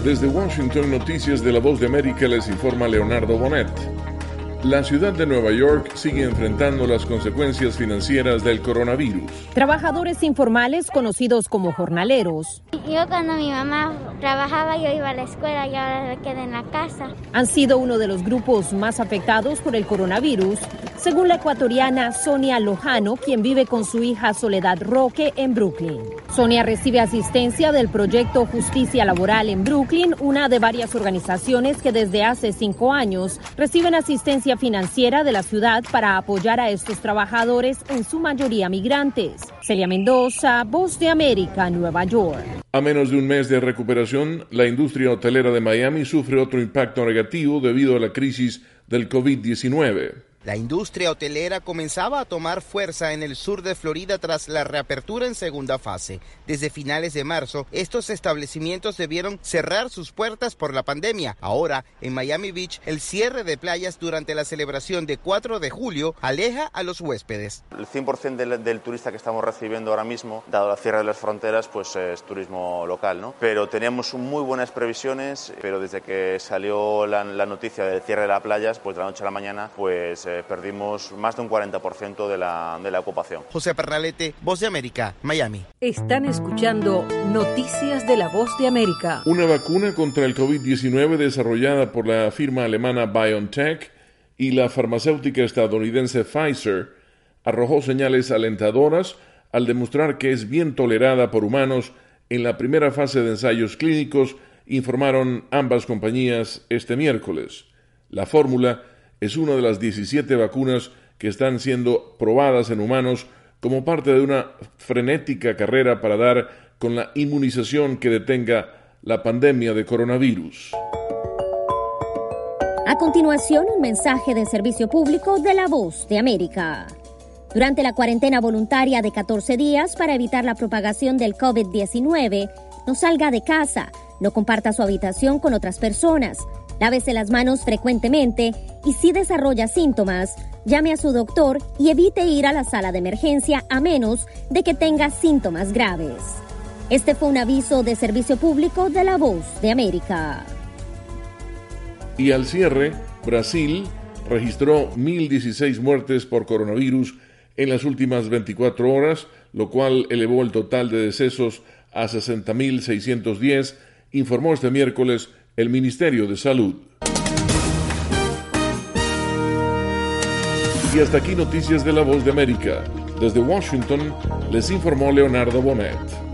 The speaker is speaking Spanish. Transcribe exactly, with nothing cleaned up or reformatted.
Desde Washington, Noticias de la Voz de América, les informa Leonardo Bonet. La ciudad de Nueva York sigue enfrentando las consecuencias financieras del coronavirus. Trabajadores informales, conocidos como jornaleros. Yo cuando mi mamá trabajaba, yo iba a la escuela y ahora me quedé en la casa. Han sido uno de los grupos más afectados por el coronavirus, según la ecuatoriana Sonia Lojano, quien vive con su hija Soledad Roque en Brooklyn. Sonia recibe asistencia del proyecto Justicia Laboral en Brooklyn, una de varias organizaciones que desde hace cinco años reciben asistencia financiera de la ciudad para apoyar a estos trabajadores, en su mayoría migrantes. Celia Mendoza, Voz de América, Nueva York. A menos de un mes de recuperación, la industria hotelera de Miami sufre otro impacto negativo debido a la crisis del COVID diecinueve. La industria hotelera comenzaba a tomar fuerza en el sur de Florida tras la reapertura en segunda fase. Desde finales de marzo, estos establecimientos debieron cerrar sus puertas por la pandemia. Ahora, en Miami Beach, el cierre de playas durante la celebración de cuatro de julio aleja a los huéspedes. El cien por ciento del, del turista que estamos recibiendo ahora mismo, dado la cierre de las fronteras, pues es turismo local, ¿no? Pero teníamos muy buenas previsiones, pero desde que salió la, la noticia del cierre de las playas, pues de la noche a la mañana, pues perdimos más de un cuarenta por ciento de la, de la ocupación. José Pernalete, Voz de América, Miami. Están escuchando Noticias de la Voz de América. Una vacuna contra el COVID diecinueve desarrollada por la firma alemana BioNTech y la farmacéutica estadounidense Pfizer arrojó señales alentadoras al demostrar que es bien tolerada por humanos en la primera fase de ensayos clínicos, informaron ambas compañías este miércoles. La fórmula es una de las diecisiete vacunas que están siendo probadas en humanos como parte de una frenética carrera para dar con la inmunización que detenga la pandemia de coronavirus. A continuación, un mensaje de servicio público de la Voz de América. Durante la cuarentena voluntaria de catorce días para evitar la propagación del COVID diecinueve, no salga de casa, no comparta su habitación con otras personas, lávese las manos frecuentemente y si desarrolla síntomas, llame a su doctor y evite ir a la sala de emergencia a menos de que tenga síntomas graves. Este fue un aviso de servicio público de la Voz de América. Y al cierre, Brasil registró mil dieciséis muertes por coronavirus en las últimas veinticuatro horas, lo cual elevó el total de decesos a sesenta mil seiscientos diez, informó este miércoles el Ministerio de Salud. Y hasta aquí Noticias de la Voz de América. Desde Washington les informó Leonardo Bonet.